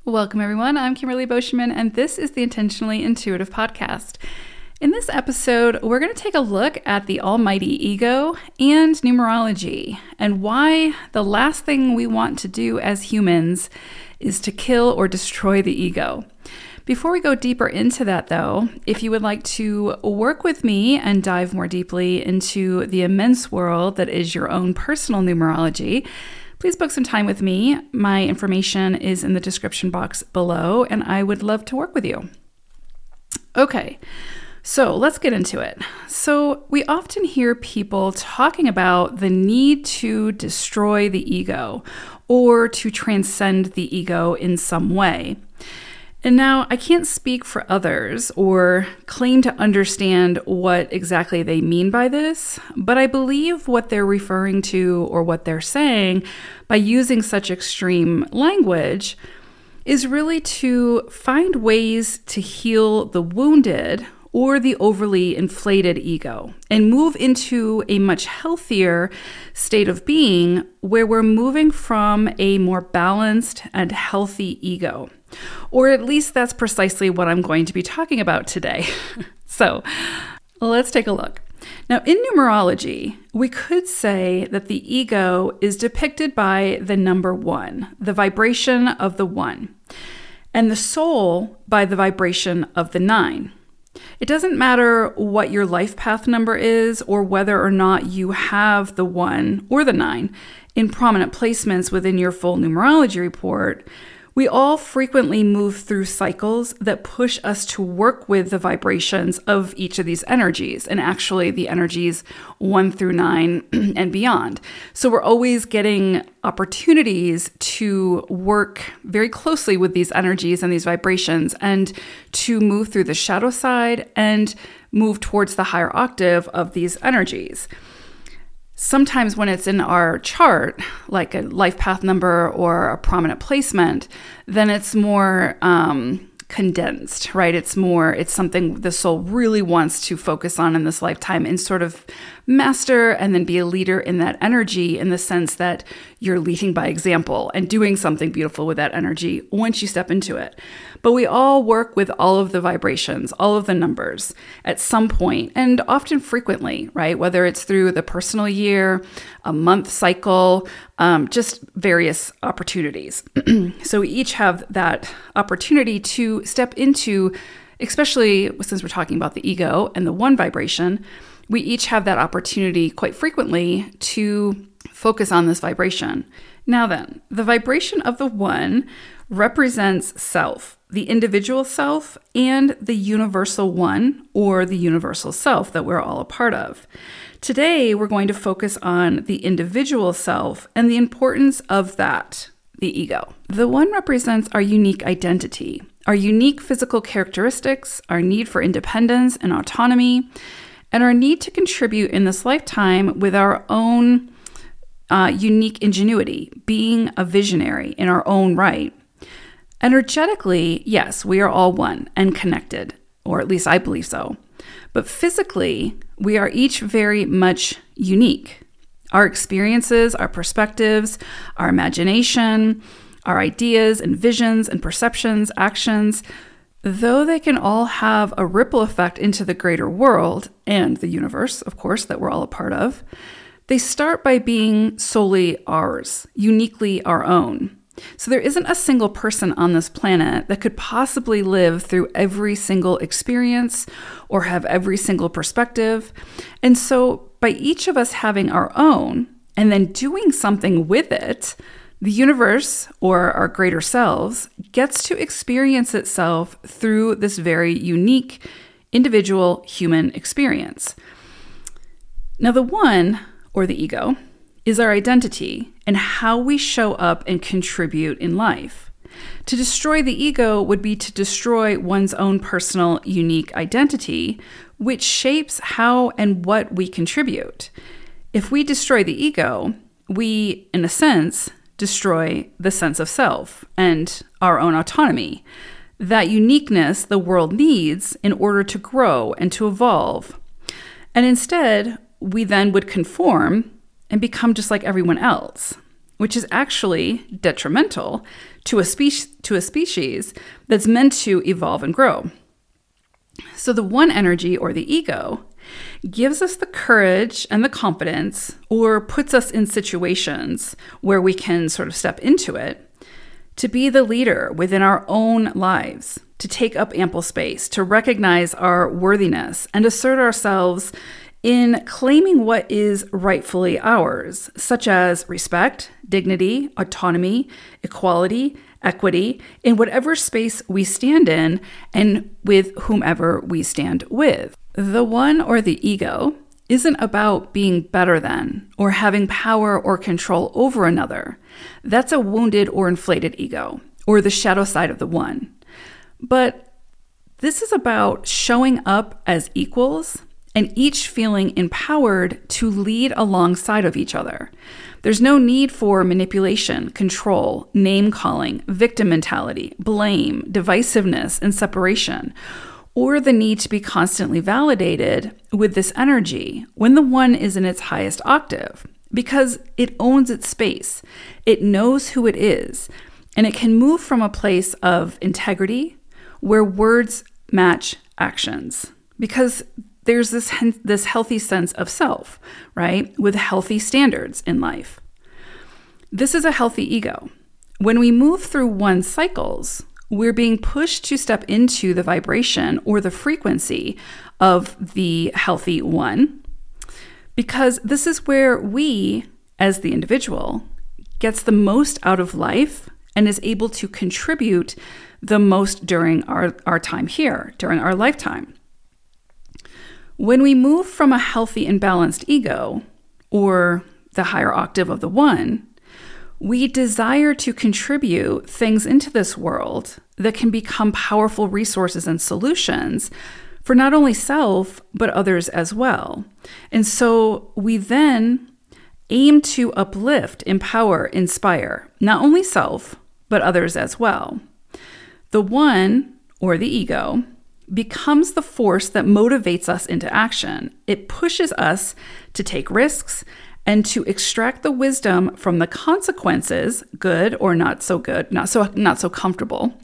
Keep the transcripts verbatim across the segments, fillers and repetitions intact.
Welcome, everyone. I'm Kimberly Boschman, and this is the Intentionally Intuitive Podcast. In this episode, we're going to take a look at the almighty ego and numerology, and why the last thing we want to do as humans is to kill or destroy the ego. Before we go deeper into that, though, if you would like to work with me and dive more deeply into the immense world that is your own personal numerology, please book some time with me. My information is in the description box below, and I would love to work with you. Okay, so let's get into it. So we often hear people talking about the need to destroy the ego or to transcend the ego in some way. And now I can't speak for others or claim to understand what exactly they mean by this, but I believe what they're referring to or what they're saying by using such extreme language is really to find ways to heal the wounded or the overly inflated ego and move into a much healthier state of being where we're moving from a more balanced and healthy ego. Or at least that's precisely what I'm going to be talking about today. So let's take a look. Now, in numerology, we could say that the ego is depicted by the number one, the vibration of the one, and the soul by the vibration of the nine. It doesn't matter what your life path number is or whether or not you have the one or the nine in prominent placements within your full numerology report. We all frequently move through cycles that push us to work with the vibrations of each of these energies, and actually the energies one through nine and beyond. So we're always getting opportunities to work very closely with these energies and these vibrations and to move through the shadow side and move towards the higher octave of these energies. Sometimes when it's in our chart, like a life path number or a prominent placement, then it's more um, condensed, right? It's more, it's something the soul really wants to focus on in this lifetime and sort of master and then be a leader in that energy, in the sense that you're leading by example and doing something beautiful with that energy once you step into it. But we all work with all of the vibrations, all of the numbers at some point, and often frequently, right? Whether it's through the personal year, a month cycle, um, just various opportunities. So we each have that opportunity to step into, especially since we're talking about the ego and the one vibration, we each have that opportunity quite frequently to focus on this vibration. Now then, the vibration of the one represents self, the individual self, and the universal one, or the universal self that we're all a part of. Today, we're going to focus on the individual self and the importance of that, the ego. The one represents our unique identity, our unique physical characteristics, our need for independence and autonomy, and our need to contribute in this lifetime with our own uh, unique ingenuity, being a visionary in our own right. Energetically, yes, we are all one and connected, or at least I believe so. But physically, we are each very much unique. Our experiences, our perspectives, our imagination, our ideas and visions and perceptions, actions, though they can all have a ripple effect into the greater world and the universe, of course, that we're all a part of, they start by being solely ours, uniquely our own. So there isn't a single person on this planet that could possibly live through every single experience or have every single perspective. And so by each of us having our own and then doing something with it, the universe, or our greater selves, gets to experience itself through this very unique, individual human experience. Now, the one, or the ego, is our identity and how we show up and contribute in life. To destroy the ego would be to destroy one's own personal, unique identity, which shapes how and what we contribute. If we destroy the ego, we, in a sense, destroy the sense of self and our own autonomy, that uniqueness the world needs in order to grow and to evolve. And instead, we then would conform and become just like everyone else. which is actually detrimental to a species to a species that's meant to evolve and grow. So the one energy, or the ego, gives us the courage and the confidence, or puts us in situations where we can sort of step into it, to be the leader within our own lives, to take up ample space, to recognize our worthiness, and assert ourselves in claiming what is rightfully ours, such as respect, dignity, autonomy, equality, equity, in whatever space we stand in and with whomever we stand with. The one, or the ego, isn't about being better than or having power or control over another. That's a wounded or inflated ego, or the shadow side of the one. But this is about showing up as equals and each feeling empowered to lead alongside of each other. There's no need for manipulation, control, name-calling, victim mentality, blame, divisiveness, and separation, or the need to be constantly validated with this energy when the one is in its highest octave, because it owns its space, it knows who it is, and it can move from a place of integrity where words match actions, because there's this this healthy sense of self, right, with healthy standards in life. This is a healthy ego. When we move through one cycles, we're being pushed to step into the vibration or the frequency of the healthy one, because this is where we, as the individual, gets the most out of life and is able to contribute the most during our, our time here, during our lifetime. When we move from a healthy and balanced ego, or the higher octave of the one, we desire to contribute things into this world that can become powerful resources and solutions for not only self, but others as well. And so we then aim to uplift, empower, inspire, not only self, but others as well. The one, or the ego, becomes the force that motivates us into action. It pushes us to take risks and to extract the wisdom from the consequences, good or not so good, not so not so comfortable,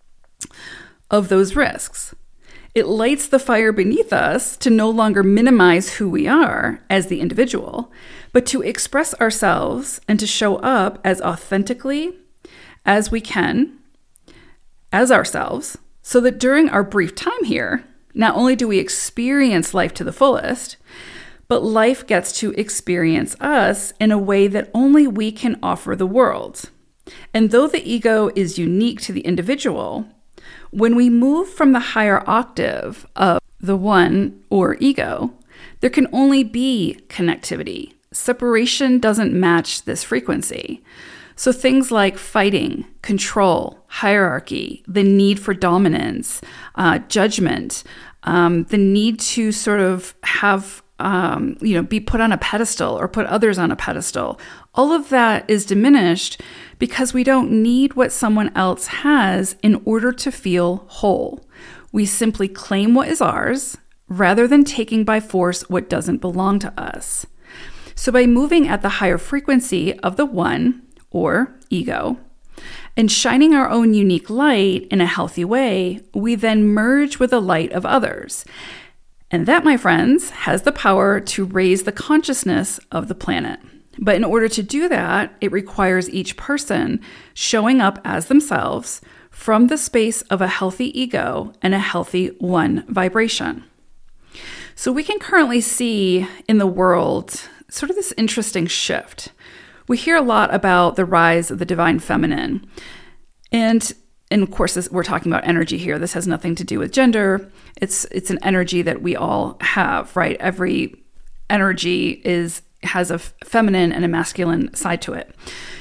of those risks. It lights the fire beneath us to no longer minimize who we are as the individual, but to express ourselves and to show up as authentically as we can, as ourselves, so that during our brief time here, not only do we experience life to the fullest, but life gets to experience us in a way that only we can offer the world. And though the ego is unique to the individual, when we move from the higher octave of the one, or ego, there can only be connectivity. Separation doesn't match this frequency. So things like fighting, control, hierarchy, the need for dominance, uh, judgment, um, the need to sort of have, um, you know, be put on a pedestal or put others on a pedestal, all of that is diminished because we don't need what someone else has in order to feel whole. We simply claim what is ours rather than taking by force what doesn't belong to us. So by moving at the higher frequency of the one, or ego, and shining our own unique light in a healthy way, we then merge with the light of others. And that, my friends, has the power to raise the consciousness of the planet. But in order to do that, it requires each person showing up as themselves from the space of a healthy ego and a healthy one vibration. So we can currently see in the world sort of this interesting shift. We hear a lot about the rise of the divine feminine. And, and of course, this, we're talking about energy here. This has nothing to do with gender. It's it's an energy that we all have, right? Every energy is has a feminine and a masculine side to it.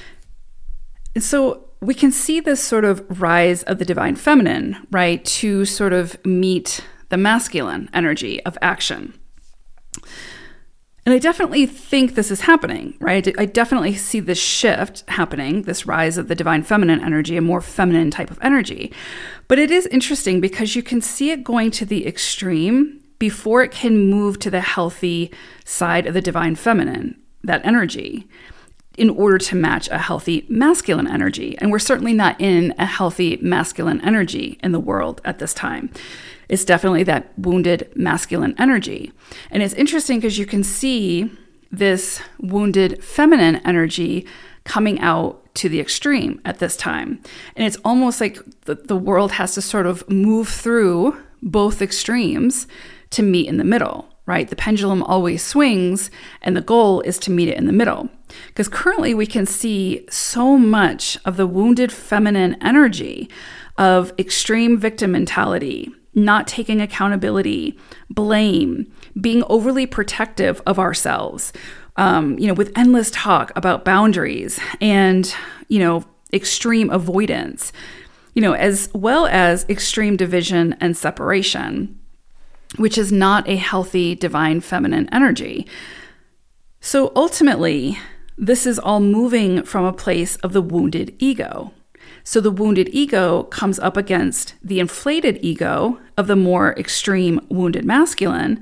And so we can see this sort of rise of the divine feminine, right, to sort of meet the masculine energy of action. And I definitely think this is happening, right? I definitely see this shift happening, this rise of the divine feminine energy, a more feminine type of energy. But it is interesting because you can see it going to the extreme before it can move to the healthy side of the divine feminine, that energy. in order to match a healthy masculine energy. And we're certainly not in a healthy masculine energy in the world at this time. It's definitely that wounded masculine energy. And it's interesting because you can see this wounded feminine energy coming out to the extreme at this time. And it's almost like the, the world has to sort of move through both extremes to meet in the middle, right? The pendulum always swings, and the goal is to meet it in the middle. Because currently we can see so much of the wounded feminine energy of extreme victim mentality, not taking accountability, blame, being overly protective of ourselves, um, you know, with endless talk about boundaries and, you know, extreme avoidance, you know, as well as extreme division and separation, which is not a healthy divine feminine energy. So ultimately, this is all moving from a place of the wounded ego. So the wounded ego comes up against the inflated ego of the more extreme wounded masculine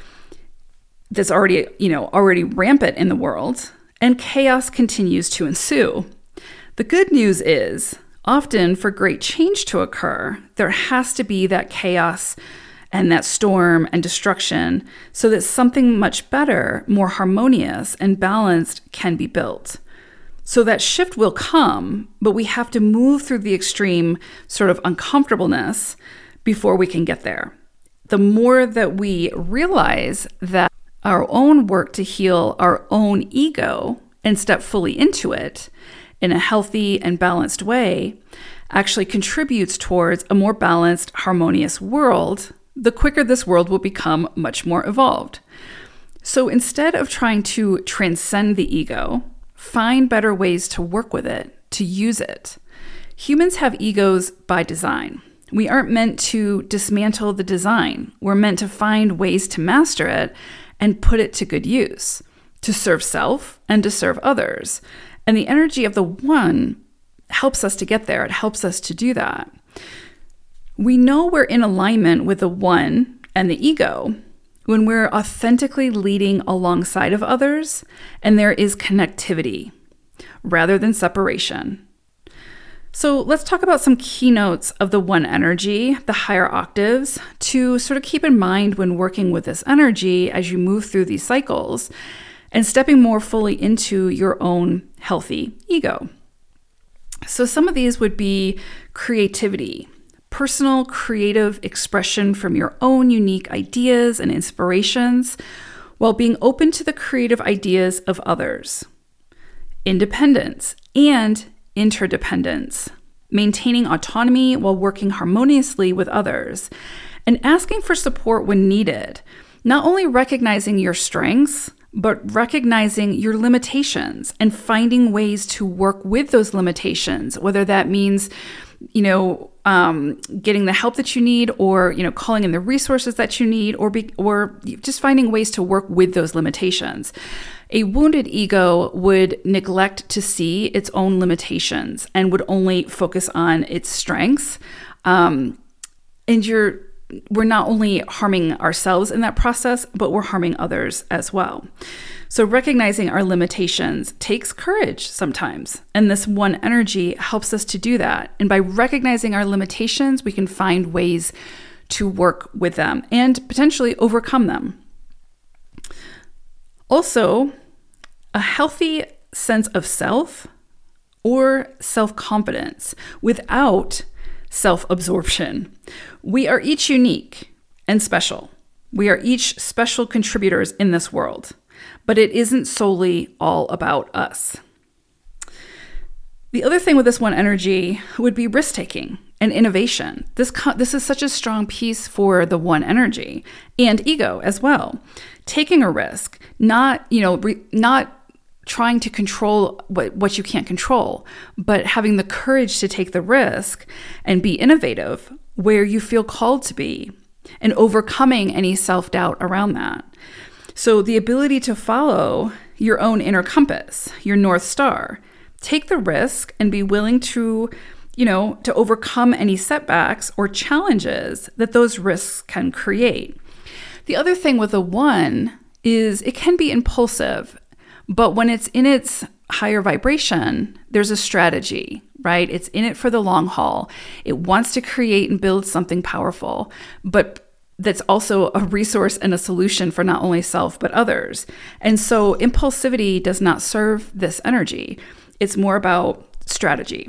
that's already, you know, already rampant in the world, and chaos continues to ensue. The good news is, often for great change to occur, there has to be that chaos and that storm and destruction so that something much better, more harmonious and balanced can be built. So that shift will come, but we have to move through the extreme sort of uncomfortableness before we can get there. The more that we realize that our own work to heal our own ego and step fully into it in a healthy and balanced way actually contributes towards a more balanced, harmonious world, the quicker this world will become much more evolved. So instead of trying to transcend the ego, find better ways to work with it, to use it. Humans have egos by design. We aren't meant to dismantle the design. We're meant to find ways to master it and put it to good use, to serve self and to serve others. And the energy of the one helps us to get there. It helps us to do that. We know we're in alignment with the one and the ego when we're authentically leading alongside of others and there is connectivity rather than separation. So let's talk about some keynotes of the one energy, the higher octaves, to sort of keep in mind when working with this energy as you move through these cycles and stepping more fully into your own healthy ego. So some of these would be creativity, personal creative expression from your own unique ideas and inspirations while being open to the creative ideas of others. Independence and interdependence, maintaining autonomy while working harmoniously with others, and asking for support when needed, not only recognizing your strengths, but recognizing your limitations and finding ways to work with those limitations, whether that means, you know, um, getting the help that you need, or, you know, calling in the resources that you need, or be, or just finding ways to work with those limitations. A wounded ego would neglect to see its own limitations and would only focus on its strengths. Um, and you're we're not only harming ourselves in that process, but we're harming others as well. So recognizing our limitations takes courage sometimes. And this one energy helps us to do that. And by recognizing our limitations, we can find ways to work with them and potentially overcome them. Also, a healthy sense of self or self-confidence without self-absorption. We are each unique and special. We are each special contributors in this world, but it isn't solely all about us. The other thing with this one energy would be risk-taking and innovation. This co- this is such a strong piece for the one energy and ego as well. Taking a risk, not, you know, re- not trying to control what, what you can't control, but having the courage to take the risk and be innovative where you feel called to be and overcoming any self-doubt around that. So the ability to follow your own inner compass, your North Star, take the risk and be willing to, you know, to overcome any setbacks or challenges that those risks can create. The other thing with the one is it can be impulsive. But when it's in its higher vibration, there's a strategy, right? It's in it for the long haul. It wants to create and build something powerful, but that's also a resource and a solution for not only self, but others. And so impulsivity does not serve this energy. It's more about strategy.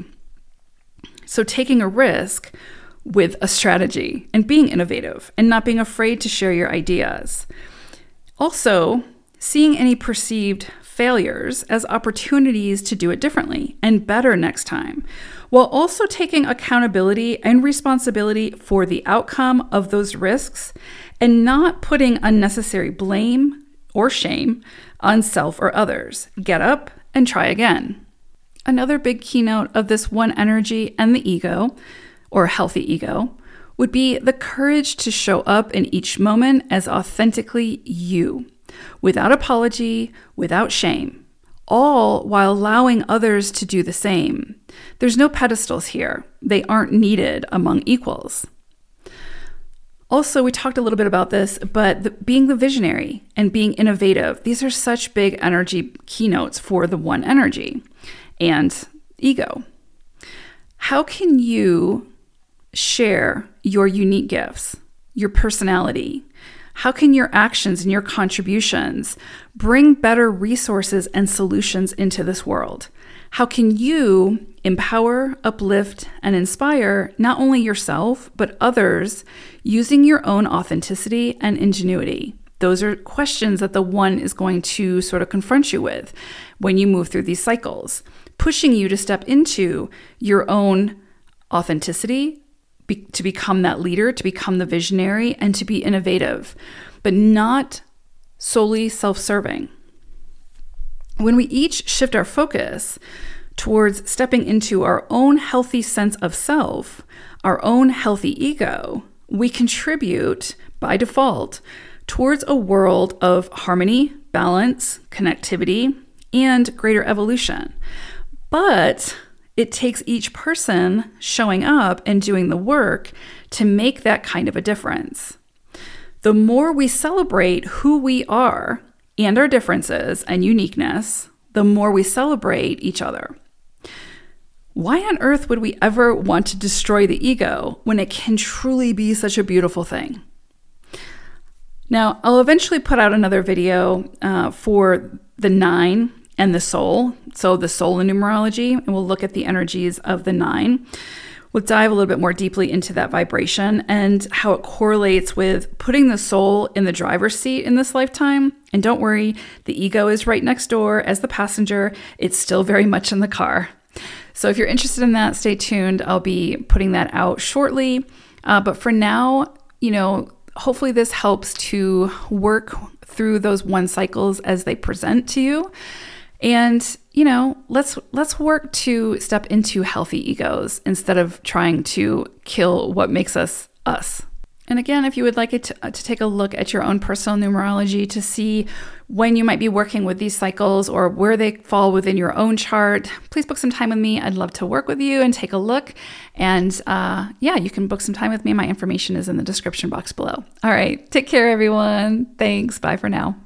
So taking a risk with a strategy and being innovative and not being afraid to share your ideas. Also, seeing any perceived failures as opportunities to do it differently and better next time, while also taking accountability and responsibility for the outcome of those risks and not putting unnecessary blame or shame on self or others. Get up and try again. Another big keynote of this one energy and the ego, or healthy ego, would be the courage to show up in each moment as authentically you, without apology, without shame, all while allowing others to do the same. There's no pedestals here. They aren't needed among equals. Also, we talked a little bit about this, but the, being the visionary and being innovative, these are such big energy keynotes for the one energy and ego. How can you share your unique gifts, your personality? How can your actions and your contributions bring better resources and solutions into this world? How can you empower, uplift, and inspire not only yourself, but others using your own authenticity and ingenuity? Those are questions that the one is going to sort of confront you with when you move through these cycles, pushing you to step into your own authenticity, Be, to become that leader, to become the visionary, and to be innovative, but not solely self-serving. When we each shift our focus towards stepping into our own healthy sense of self, our own healthy ego, we contribute by default towards a world of harmony, balance, connectivity, and greater evolution. But it takes each person showing up and doing the work to make that kind of a difference. The more we celebrate who we are and our differences and uniqueness, the more we celebrate each other. Why on earth would we ever want to destroy the ego when it can truly be such a beautiful thing? Now, I'll eventually put out another video uh, for the nine and the soul. So the soul in numerology, and we'll look at the energies of the nine. We'll dive a little bit more deeply into that vibration and how it correlates with putting the soul in the driver's seat in this lifetime. And don't worry, the ego is right next door as the passenger. It's still very much in the car. So if you're interested in that, stay tuned. I'll be putting that out shortly. Uh, but for now, you know, hopefully this helps to work through those one cycles as they present to you. And, you know, let's let's work to step into healthy egos instead of trying to kill what makes us us. And again, if you would like it to, uh, to take a look at your own personal numerology to see when you might be working with these cycles or where they fall within your own chart, please book some time with me. I'd love to work with you and take a look. And uh, yeah, you can book some time with me. My information is in the description box below. All right. Take care, everyone. Thanks. Bye for now.